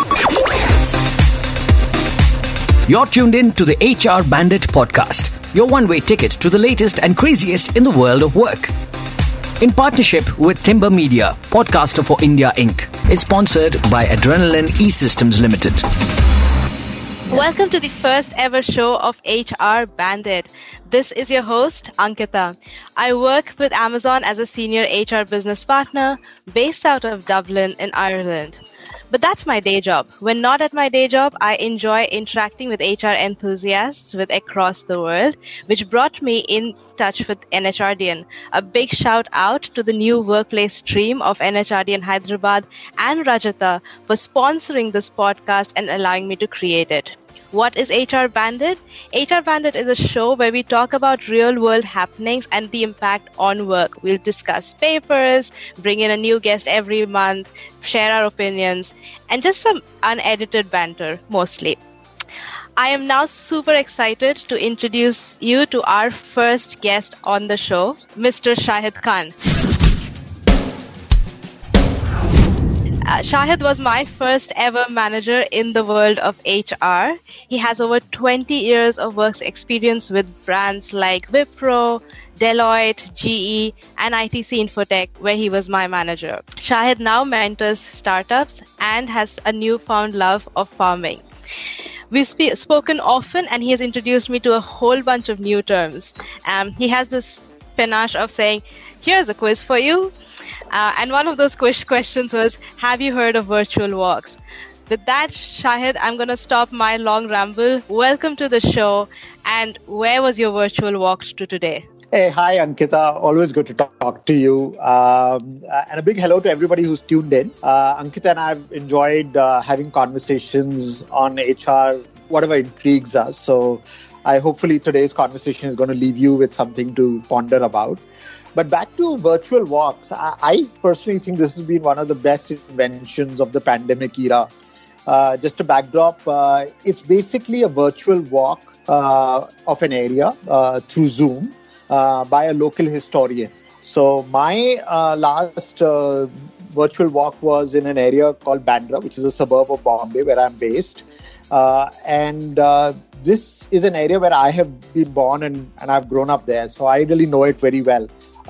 You're tuned in to the HR Bandit podcast, your one-way ticket to the latest and craziest in the world of work. In partnership with Timber Media, Podcaster for India Inc. is sponsored by Adrenaline E-Systems Limited. Welcome to the first ever show of HR Bandit. This is your host, Ankita. I work with Amazon as a senior HR business partner based out of Dublin in Ireland. But that's my day job. When not at my day job, I enjoy interacting with HR enthusiasts across the world, which brought me in touch with NHRDN. A big shout out to the new workplace stream of NHRDN Hyderabad and Rajata for sponsoring this podcast and allowing me to create it. What is HR Bandit? HR Bandit is a show where we talk about real-world happenings and the impact on work. We'll discuss papers, bring in a new guest every month, share our opinions, and just some unedited banter, mostly. I am now super excited to introduce you to our first guest on the show, Mr. Shahid Khan. Shahid was my first ever manager in the world of HR. He has over 20 years of work experience with brands like Wipro, Deloitte, GE, and ITC Infotech, where he was my manager. Shahid now mentors startups and has a newfound love of farming. We've spoken often, and he has introduced me to a whole bunch of new terms. He has this panache of saying, here's a quiz for you. And one of those questions was, have you heard of virtual walks? With that, Shahid, I'm going to stop my long ramble. Welcome to the show. And where was your virtual walk to today? Hey, hi, Ankita. Always good to talk to you. And a big hello to everybody who's tuned in. Ankita and I have enjoyed having conversations on HR, whatever intrigues us. So hopefully today's conversation is going to leave you with something to ponder about. But back to virtual walks, I personally think this has been one of the best inventions of the pandemic era. Just a backdrop, it's basically a virtual walk of an area through Zoom by a local historian. So my last virtual walk was in an area called Bandra, which is a suburb of Bombay where I'm based. And this is an area where I have been born and I've grown up there. So I really know it very well.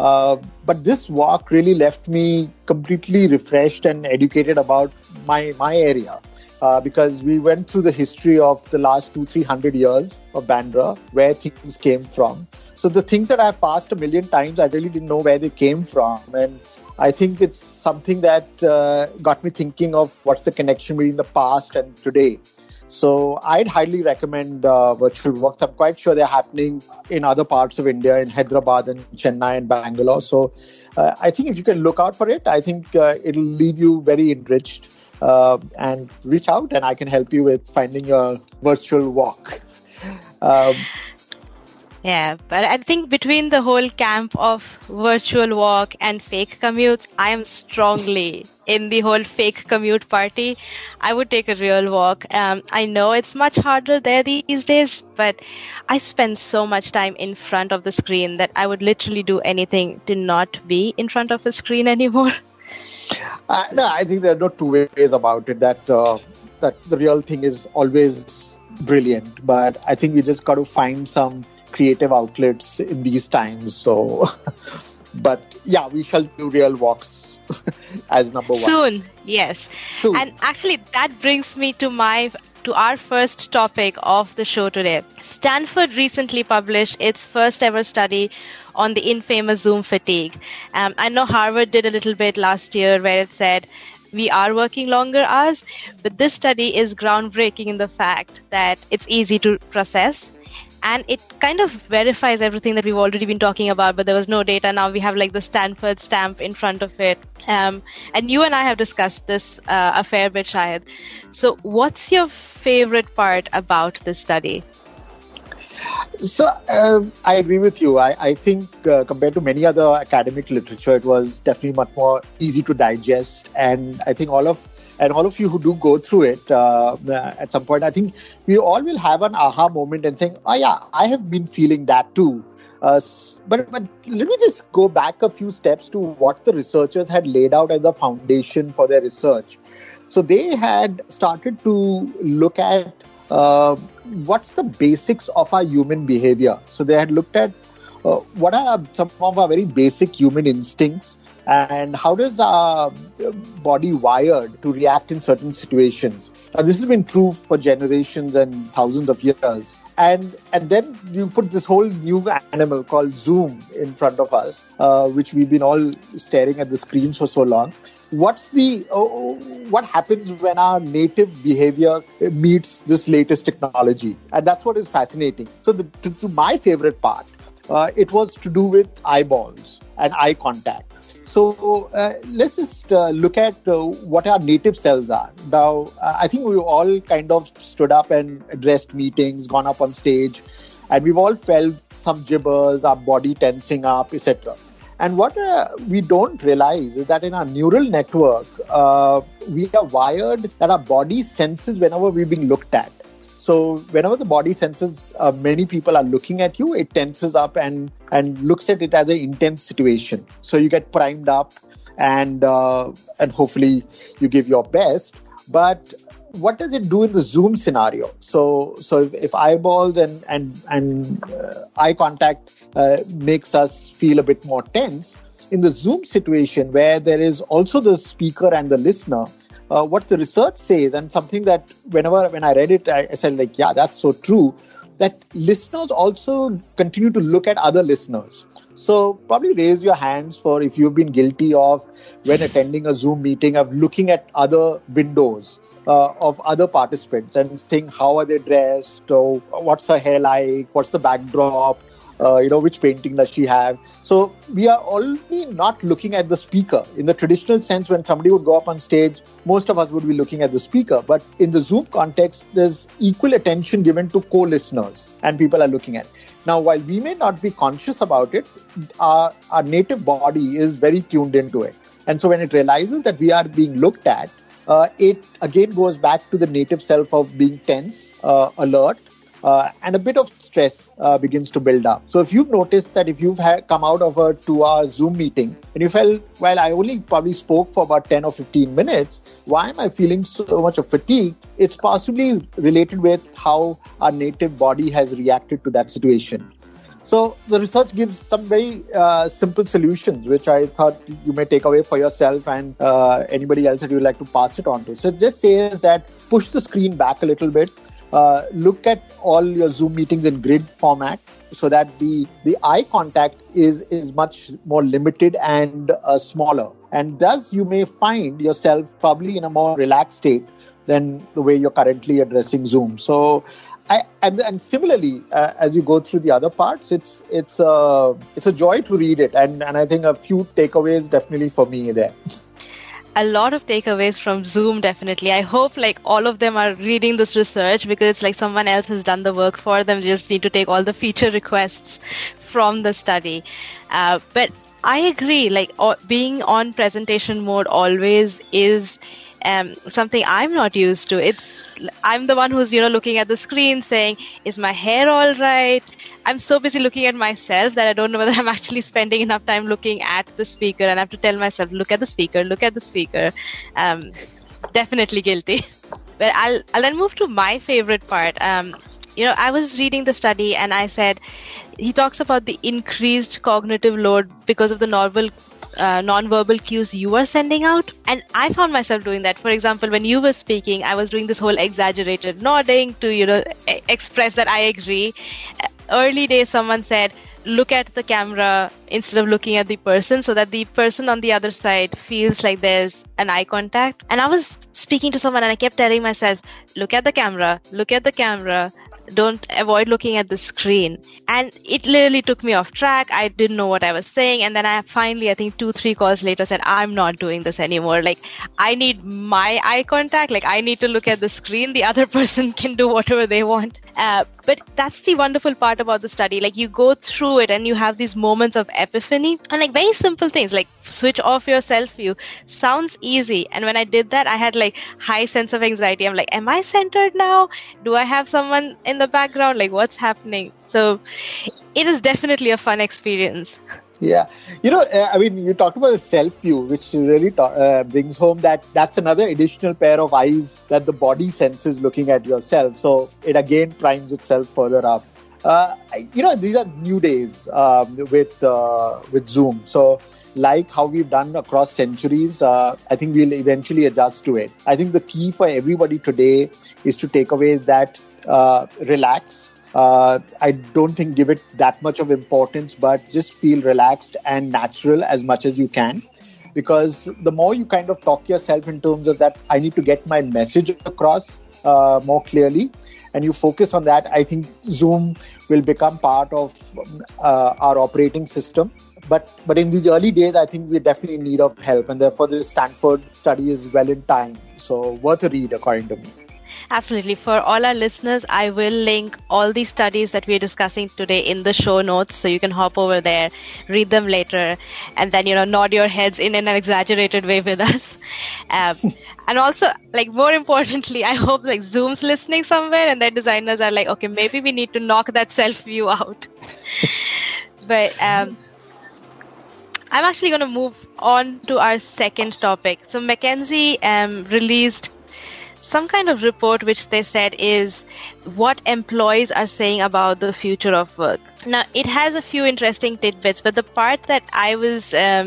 But this walk really left me completely refreshed and educated about my area because we went through the history of the last 200-300 years of Bandra, where things came from. So the things that I've passed a million times, I really didn't know where they came from. And I think it's something that got me thinking of what's the connection between the past and today. So I'd highly recommend virtual walks. I'm quite sure they're happening in other parts of India, in Hyderabad and Chennai and Bangalore. So I think if you can look out for it, I think it'll leave you very enriched and reach out and I can help you with finding a virtual walk. Yeah, but I think between the whole camp of virtual walk and fake commutes, I am strongly in the whole fake commute party. I would take a real walk. I know it's much harder there these days, but I spend so much time in front of the screen that I would literally do anything to not be in front of a screen anymore. No, I think there are no two ways about it. That the real thing is always brilliant, but I think we just got to find some creative outlets in these times. So, but yeah, we shall do real walks as number one. Soon, yes. Soon. And actually, that brings me to our first topic of the show today. Stanford recently published its first ever study on the infamous Zoom fatigue. I know Harvard did a little bit last year where it said, we are working longer hours, but this study is groundbreaking in the fact that it's easy to process. And it kind of verifies everything that we've already been talking about, but there was no data. Now we have like the Stanford stamp in front of it. And you and I have discussed this a fair bit, Shahid. So what's your favorite part about this study? So I agree with you. I think compared to many other academic literature, it was definitely much more easy to digest. And I think all of you who do go through it at some point, I think we all will have an aha moment and saying, oh yeah, I have been feeling that too. But let me just go back a few steps to what the researchers had laid out as the foundation for their research. So they had started to look at what's the basics of our human behavior. So they had looked at what are some of our very basic human instincts, and how does our body wired to react in certain situations. Now, this has been true for generations and thousands of years. And then you put this whole new animal called Zoom in front of us, which we've been all staring at the screens for so long. What happens when our native behavior meets this latest technology? And that's what is fascinating. So to my favorite part, it was to do with eyeballs and eye contact. So let's just look at what our native selves are. Now, I think we all kind of stood up and addressed meetings, gone up on stage, and we've all felt some jibbers, our body tensing up, etc. And what we don't realize is that in our neural network, we are wired that our body senses whenever we're being looked at. So whenever the body senses many people are looking at you, it tenses up and looks at it as an intense situation. So you get primed up and hopefully you give your best. But what does it do in the Zoom scenario? So if eyeballs and eye contact makes us feel a bit more tense, in the Zoom situation where there is also the speaker and the listener, what the research says, and something that when I read it, I said like, yeah, that's so true, that listeners also continue to look at other listeners. So probably raise your hands for if you've been guilty of, when attending a Zoom meeting, of looking at other windows of other participants and think, how are they dressed? Or what's her hair like? What's the backdrop? Which painting does she have? So we are only not looking at the speaker. In the traditional sense, when somebody would go up on stage, most of us would be looking at the speaker. But in the Zoom context, there's equal attention given to co-listeners, and people are looking at. Now, while we may not be conscious about it, our native body is very tuned into it. And so when it realizes that we are being looked at, it again goes back to the native self of being tense, alert, and a bit of stress begins to build up. So if you've noticed that if you've come out of a 2-hour Zoom meeting and you felt, well, I only probably spoke for about 10 or 15 minutes, why am I feeling so much of fatigue? It's possibly related with how our native body has reacted to that situation. So the research gives some very simple solutions, which I thought you may take away for yourself and anybody else that you'd like to pass it on to. So it just says that push the screen back a little bit. Look at all your Zoom meetings in grid format so that the eye contact is much more limited and smaller. And thus you may find yourself probably in a more relaxed state than the way you're currently addressing Zoom. So and similarly, as you go through the other parts, it's a joy to read it. And I think a few takeaways definitely for me there. A lot of takeaways from Zoom, definitely. I hope like all of them are reading this research, because it's like someone else has done the work for them. They just need to take all the feature requests from the study. But I agree, like being on presentation mode always is something I'm not used to. I'm the one who's, looking at the screen saying, is my hair all right? I'm so busy looking at myself that I don't know whether I'm actually spending enough time looking at the speaker, and I have to tell myself, look at the speaker. Definitely guilty. But I'll then move to my favorite part. I was reading the study and I said, he talks about the increased cognitive load because of the non-verbal cues you are sending out. And I found myself doing that. For example, when you were speaking, I was doing this whole exaggerated nodding to, express that I agree. Early days, someone said, look at the camera instead of looking at the person, so that the person on the other side feels like there's an eye contact. And I was speaking to someone and I kept telling myself, look at the camera, don't avoid looking at the screen. And it literally took me off track. I didn't know what I was saying. And then I finally, I think 2-3 calls later, said, I'm not doing this anymore. Like, I need my eye contact. Like, I need to look at the screen. The other person can do whatever they want. But that's the wonderful part about the study. Like, you go through it and you have these moments of epiphany, and like very simple things like switch off your self view sounds easy. And when I did that, I had like high sense of anxiety. I'm like, am I centered now? Do I have someone in the background? Like, what's happening? So it is definitely a fun experience. Yeah. You talked about the self view, which really brings home that that's another additional pair of eyes that the body senses looking at yourself. So it again primes itself further up. These are new days with Zoom. So like how we've done across centuries, I think we'll eventually adjust to it. I think the key for everybody today is to take away that relax. I don't think give it that much of importance, but just feel relaxed and natural as much as you can. Because the more you kind of talk yourself in terms of that, I need to get my message across more clearly, and you focus on that, I think Zoom will become part of our operating system. But in these early days, I think we're definitely in need of help. And therefore, this Stanford study is well in time. So worth a read, according to me. Absolutely. For all our listeners, I will link all these studies that we're discussing today in the show notes, so you can hop over there, read them later, and then, nod your heads in an exaggerated way with us. And also, more importantly, I hope Zoom's listening somewhere and their designers are like, okay, maybe we need to knock that self-view out. But I'm actually going to move on to our second topic. So McKinsey released some kind of report which they said is what employees are saying about the future of work. Now, it has a few interesting tidbits, but the part that I was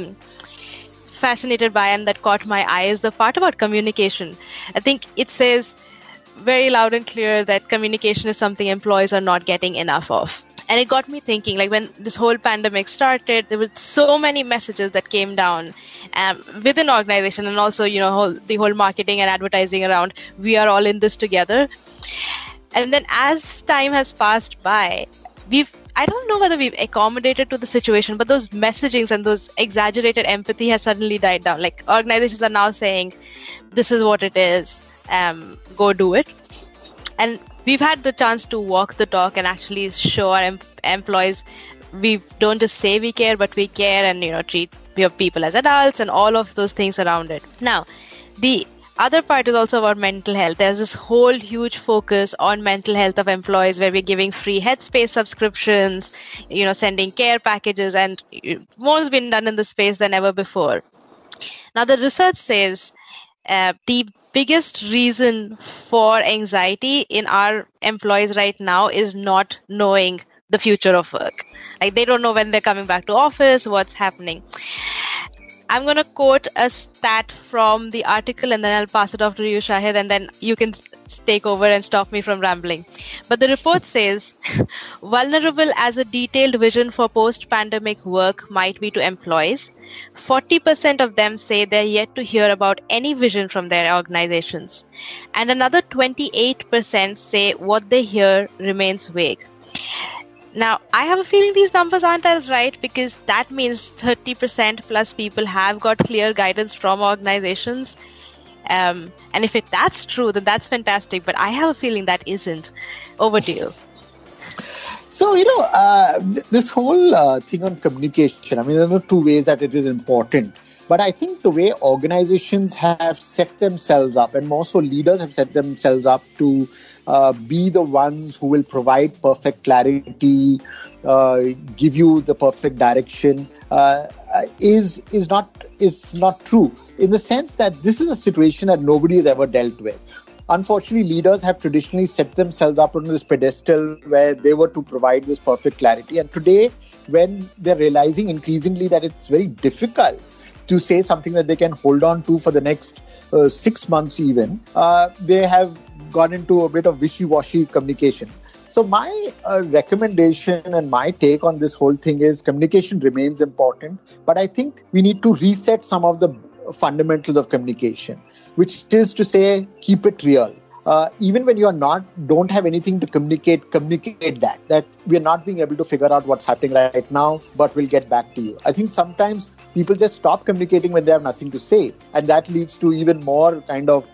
fascinated by and that caught my eye is the part about communication. I think it says very loud and clear that communication is something employees are not getting enough of. And it got me thinking, when this whole pandemic started, there were so many messages that came down within organization, and also, the whole marketing and advertising around, we are all in this together. And then as time has passed by, I don't know whether we've accommodated to the situation, but those messagings and those exaggerated empathy has suddenly died down. Organizations are now saying, this is what it is, go do it. And we've had the chance to walk the talk and actually show our employees we don't just say we care, but we care and, treat your people as adults and all of those things around it. Now, the other part is also about mental health. There's this whole huge focus on mental health of employees where we're giving free Headspace subscriptions, sending care packages, and more has been done in the space than ever before. Now, the research says the biggest reason for anxiety in our employees right now is not knowing the future of work. They don't know when they're coming back to office, what's happening. I'm going to quote a stat from the article and then I'll pass it off to you, Shahid, and then you can take over and stop me from rambling. But the report says, vulnerable as a detailed vision for post-pandemic work might be to employees, 40% of them say they're yet to hear about any vision from their organizations. And another 28% say what they hear remains vague. Now, I have a feeling these numbers aren't as right, because that means 30% plus people have got clear guidance from organizations. And if that's true, then that's fantastic. But I have a feeling that isn't. Over to you. So, this whole thing on communication, there are two ways that it is important. But I think the way organizations have set themselves up, and more so leaders have set themselves up to be the ones who will provide perfect clarity, give you the perfect direction, is not true, in the sense that this is a situation that nobody has ever dealt with. Unfortunately, leaders have traditionally set themselves up on this pedestal where they were to provide this perfect clarity. And today, when they're realizing increasingly that it's very difficult to say something that they can hold on to for the next 6 months even, they have gone into a bit of wishy-washy communication. So my recommendation and my take on this whole thing is communication remains important, but I think we need to reset some of the fundamentals of communication, which is to say, keep it real. Even when you don't have anything to communicate that we are not being able to figure out what's happening right now, but we'll get back to you. I think sometimes people just stop communicating when they have nothing to say, and that leads to even more kind of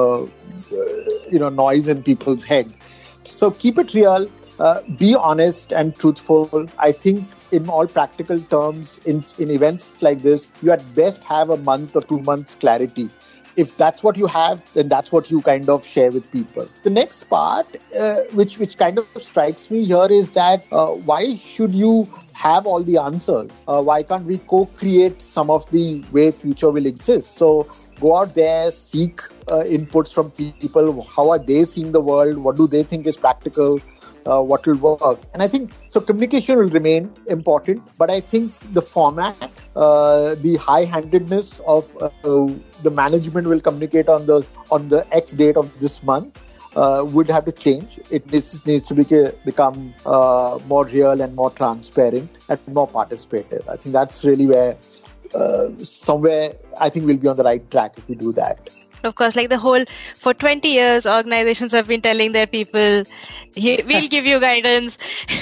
noise in people's head. So keep it real, be honest and truthful. I think in all practical terms, in events like this, you at best have a month or 2 months clarity. if that's what you have, then that's what you kind of share with people. The next part, which kind of strikes me here, is that why should you have all the answers? Why can't we co-create some of the way future will exist? So go out there, seek inputs from people. How are they seeing the world? What do they think is practical? What will work? And I think so. Communication will remain important, but I think the format, the high-handedness of the management will communicate on the X date of this month would have to change. It needs to become more real and more transparent and more participative. I think that's really where somewhere I think we'll be on the right track if we do that. Of course, like for 20 years, organizations have been telling their people, we'll give you guidance.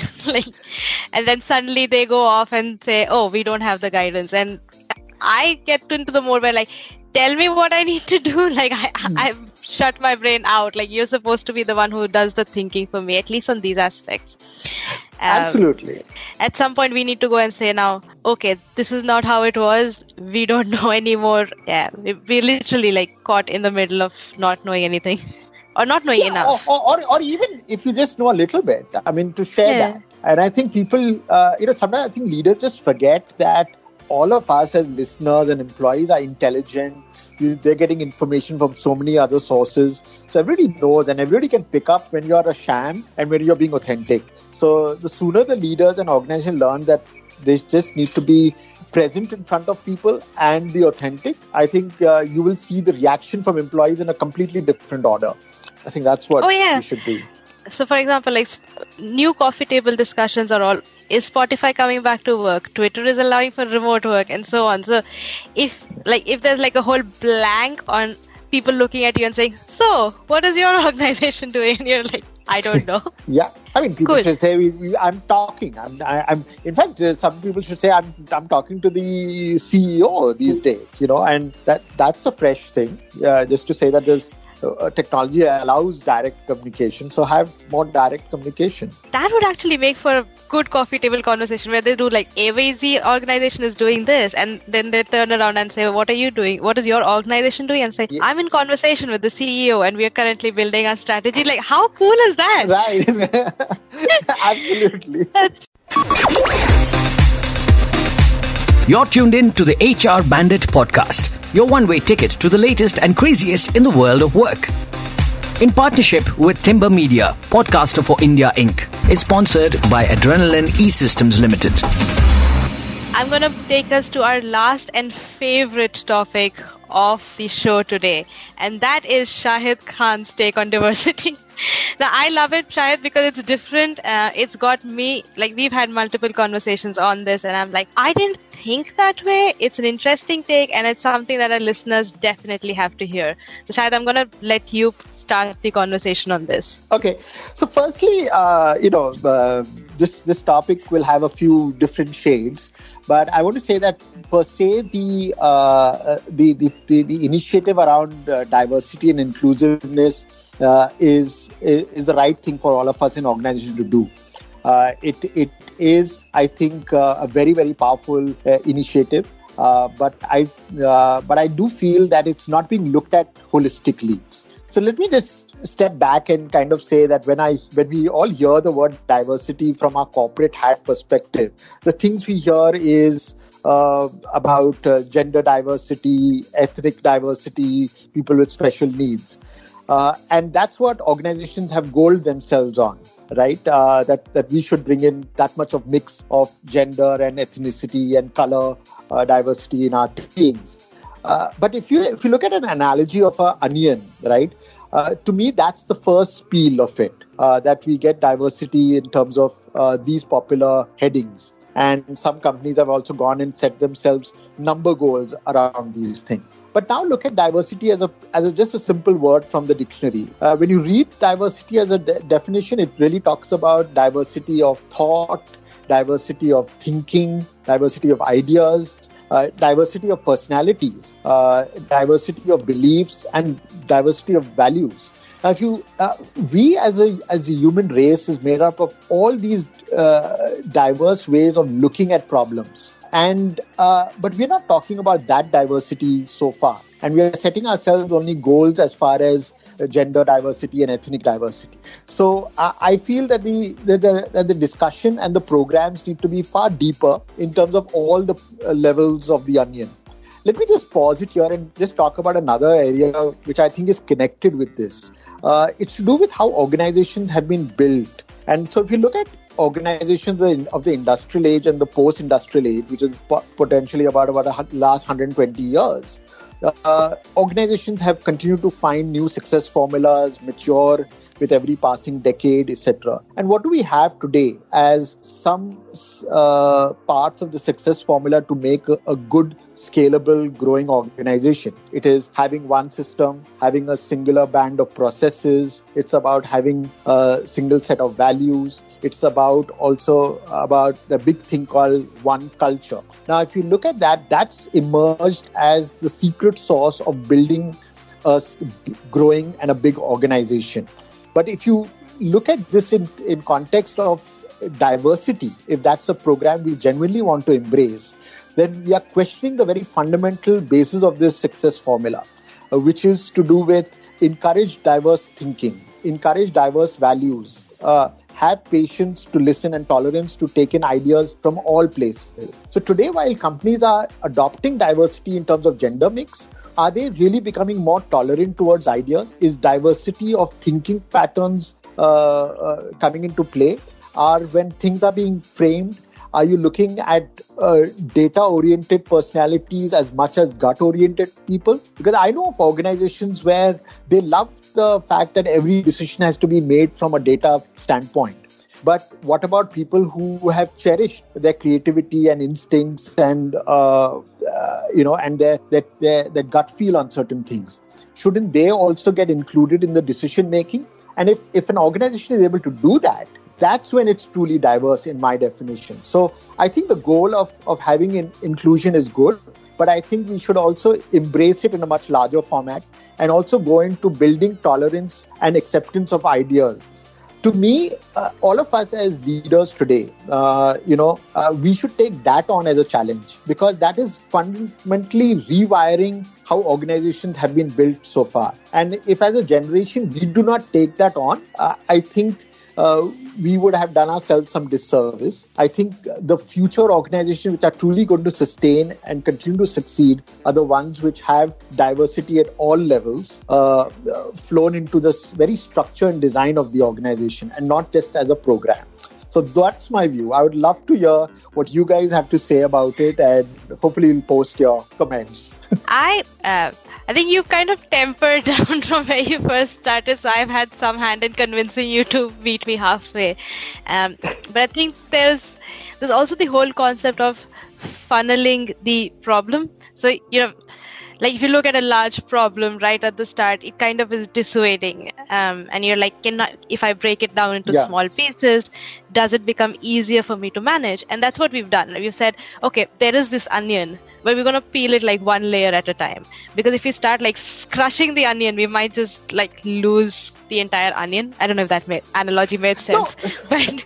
And then suddenly they go off and say, oh, we don't have the guidance. And I get into the mode where tell me what I need to do. I've shut my brain out. You're supposed to be the one who does the thinking for me, at least on these aspects. Absolutely. At some point, we need to go and say now, okay, this is not how it was. We don't know anymore. Yeah, we're literally caught in the middle of not knowing anything or not knowing enough. Or even if you just know a little bit, to share that. And I think people, sometimes I think leaders just forget that all of us as listeners and employees are intelligent. They're getting information from so many other sources. So everybody knows and everybody can pick up when you're a sham and when you're being authentic. So the sooner the leaders and organizations learn that they just need to be present in front of people and be authentic, I think you will see the reaction from employees in a completely different order. I think that's what we should do. So, for example, new coffee table discussions are all, is Spotify coming back to work? Twitter is allowing for remote work and so on. So, if there's a whole blank on people looking at you and saying, so, what is your organization doing? And you're like, I don't know. Yeah. People should say, I'm talking. I'm. In fact, some people should say, I'm talking to the CEO these days, and that's a fresh thing. Just to say that there's technology allows direct communication, so have more direct communication. That would actually make for a good coffee table conversation where they do AVZ organization is doing this, and then they turn around and say, what are you doing? What is your organization doing? And say, I'm in conversation with the CEO and we are currently building our strategy. How cool is that? Right. Absolutely. You're tuned in to the HR Bandit podcast, your one-way ticket to the latest and craziest in the world of work. In partnership with Timber Media, Podcaster for India Inc. is sponsored by Adrenaline E-Systems Limited. I'm going to take us to our last and favorite topic of the show today, and that is Shahid Khan's take on diversity. Now, I love it, Shahid, because it's different. It's got me, we've had multiple conversations on this, and I'm I didn't think that way. It's an interesting take, and it's something that our listeners definitely have to hear. So, Shahid, I'm going to let you start the conversation on this. Okay. So, firstly, this topic will have a few different shades, but I want to say that per se the initiative around diversity and inclusiveness is the right thing for all of us in organizations to do. It is, I think, a very, very powerful initiative. But I do feel that it's not being looked at holistically. So let me just step back and kind of say that when we all hear the word diversity from our corporate hat perspective, the things we hear is about gender diversity, ethnic diversity, people with special needs. And that's what organizations have goaled themselves on, right? That we should bring in that much of mix of gender and ethnicity and color diversity in our teams. But if you look at an analogy of an onion, right? To me, that's the first peel of it, that we get diversity in terms of these popular headings. And some companies have also gone and set themselves number goals around these things. But now look at diversity as just a simple word from the dictionary. When you read diversity as a definition, it really talks about diversity of thought, diversity of thinking, diversity of ideas, diversity of personalities, diversity of beliefs, and diversity of values. Now, we as a human race is made up of all these diverse ways of looking at problems. But we're not talking about that diversity so far. And we are setting ourselves only goals as far as gender diversity and ethnic diversity. So I feel that the discussion and the programs need to be far deeper in terms of all the levels of the onion. Let me just pause it here and just talk about another area which I think is connected with this. It's to do with how organizations have been built. And so if you look at organizations of the industrial age and the post-industrial age, which is potentially about the last 120 years, organizations have continued to find new success formulas, mature with every passing decade, etc. And what do we have today as some parts of the success formula to make a good, scalable, growing organization? It is having one system, having a singular band of processes. It's about having a single set of values. It's about the big thing called one culture. Now, if you look at that, that's emerged as the secret sauce of building a growing and a big organization. But if you look at this in context of diversity, if that's a program we genuinely want to embrace, then we are questioning the very fundamental basis of this success formula, which is to do with encourage diverse thinking, encourage diverse values, have patience to listen and tolerance to take in ideas from all places. So today, while companies are adopting diversity in terms of gender mix, are they really becoming more tolerant towards ideas? Is diversity of thinking patterns coming into play? Or when things are being framed, are you looking at data-oriented personalities as much as gut-oriented people? Because I know of organizations where they love the fact that every decision has to be made from a data standpoint. But what about people who have cherished their creativity and instincts and and their gut feel on certain things? Shouldn't they also get included in the decision making? And if an organization is able to do that, that's when it's truly diverse in my definition. So I think the goal of having inclusion is good, but I think we should also embrace it in a much larger format and also go into building tolerance and acceptance of ideas. To me, all of us as leaders today, we should take that on as a challenge, because that is fundamentally rewiring how organizations have been built so far. And if as a generation we do not take that on, I think we would have done ourselves some disservice. I think the future organizations which are truly going to sustain and continue to succeed are the ones which have diversity at all levels flown into this very structure and design of the organization, and not just as a program. So that's my view. I would love to hear what you guys have to say about it, and hopefully you'll post your comments. I think you've kind of tempered down from where you first started, so I've had some hand in convincing you to meet me halfway. But I think there's also the whole concept of funneling the problem. So, like if you look at a large problem right at the start, it kind of is dissuading. And you're like, if I break it down into small pieces, does it become easier for me to manage? And that's what we've done. We've said, okay, there is this onion, but we're going to peel it like one layer at a time. Because if we start like crushing the onion, we might just like lose the entire onion. I don't know if that analogy made sense. No. But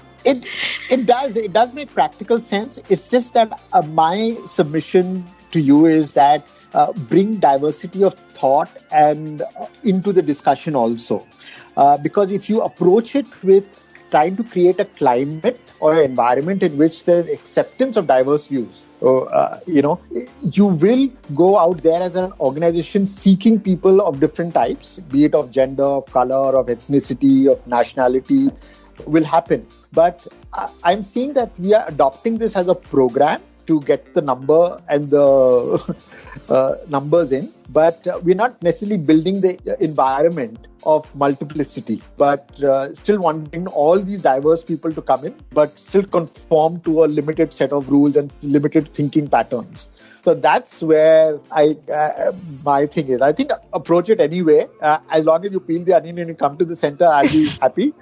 It does make practical sense. It's just that my submission to you is that bring diversity of thought and into the discussion also. Because if you approach it with trying to create a climate or an environment in which there is acceptance of diverse views, you will go out there as an organization seeking people of different types, be it of gender, of color, of ethnicity, of nationality, will happen. But I'm seeing that we are adopting this as a program to get the number and the numbers in, but we're not necessarily building the environment of multiplicity, but still wanting all these diverse people to come in, but still conform to a limited set of rules and limited thinking patterns. So that's where my thing is. I think approach it anyway. As long as you peel the onion and you come to the center, I'll be happy.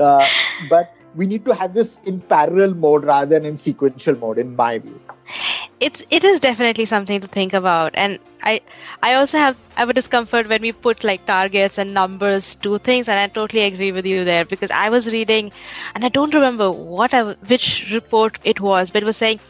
But we need to have this in parallel mode rather than in sequential mode, in my view. it is definitely something to think about, and I also have a discomfort when we put like targets and numbers to things, and I totally agree with you there, because I was reading, and I don't remember which report it was, but it was saying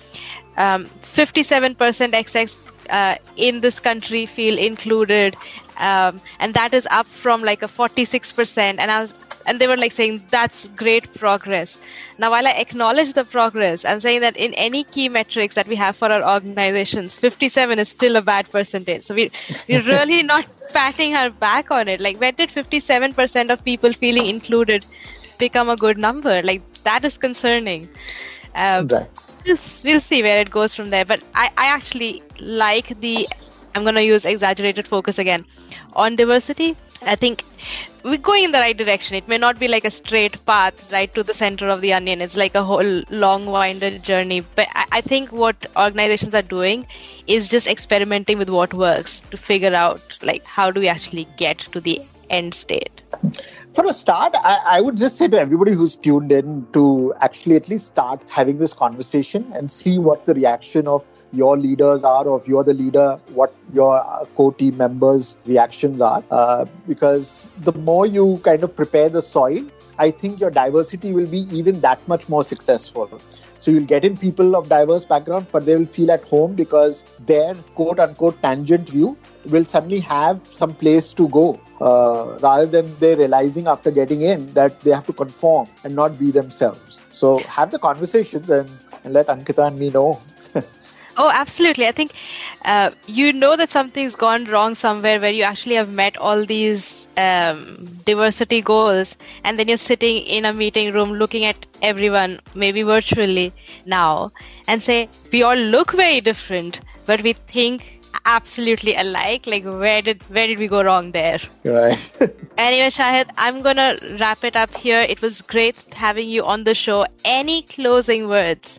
57% XX in this country feel included, and that is up from like a 46%, and they were like saying that's great progress. Now, while I acknowledge the progress, I'm saying that in any key metrics that we have for our organizations, 57 is still a bad percentage. So we're really not patting our back on it. Like, when did 57% of people feeling included become a good number? Like, that is concerning. Right. We'll see where it goes from there. But I actually like I'm going to use exaggerated focus again on diversity. I think we're going in the right direction. It may not be like a straight path right to the center of the onion. It's like a whole long, winded journey. But I think what organizations are doing is just experimenting with what works to figure out like how do we actually get to the end state. For a start, I would just say to everybody who's tuned in to actually at least start having this conversation and see what the reaction of your leaders are, or if you're the leader, what your core team members' reactions are. Because the more you kind of prepare the soil, I think your diversity will be even that much more successful. So you'll get in people of diverse backgrounds, but they will feel at home because their quote-unquote tangent view will suddenly have some place to go, rather than they realizing after getting in that they have to conform and not be themselves. So have the conversations and let Ankita and me know. Oh, absolutely. I think you know that something's gone wrong somewhere where you actually have met all these diversity goals, and then you're sitting in a meeting room looking at everyone, maybe virtually now, and say, we all look very different, but we think absolutely alike. Like, where did we go wrong there? Right. Anyway, Shahid, I'm going to wrap it up here. It was great having you on the show. Any closing words?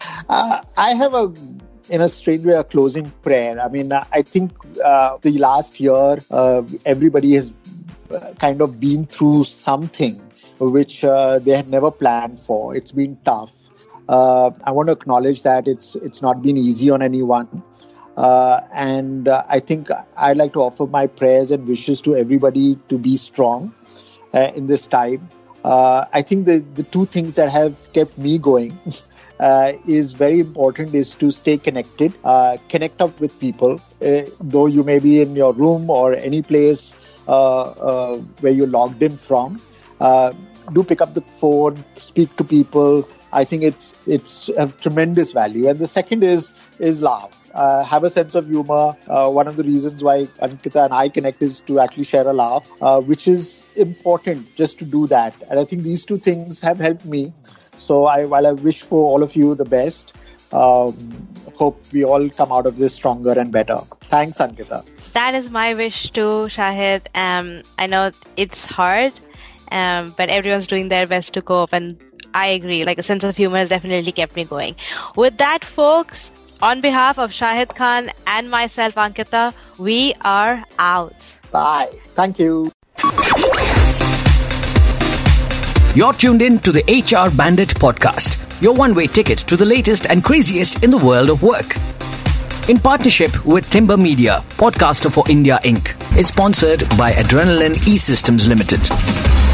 I have in a strange way, a closing prayer. I mean, I think the last year, everybody has kind of been through something which they had never planned for. It's been tough. I want to acknowledge that it's not been easy on anyone. And I think I'd like to offer my prayers and wishes to everybody to be strong in this time. I think the two things that have kept me going is very important is to stay connected, connect up with people, though you may be in your room or any place where you're logged in from. Do pick up the phone, speak to people. I think it's a tremendous value. And the second is laugh. Have a sense of humor. One of the reasons why Ankita and I connect is to actually share a laugh, which is important just to do that. And I think these two things have helped me. So while I wish for all of you the best, hope we all come out of this stronger and better. Thanks, Ankita. That is my wish too, Shahid. I know it's hard, but everyone's doing their best to cope. And I agree, like a sense of humor has definitely kept me going. With that, folks, on behalf of Shahid Khan and myself, Ankita, we are out. Bye. Thank you. You're tuned in to the HR Bandit podcast, your one-way ticket to the latest and craziest in the world of work. In partnership with Timber Media, Podcaster for India Inc. is sponsored by Adrenaline E-Systems Limited.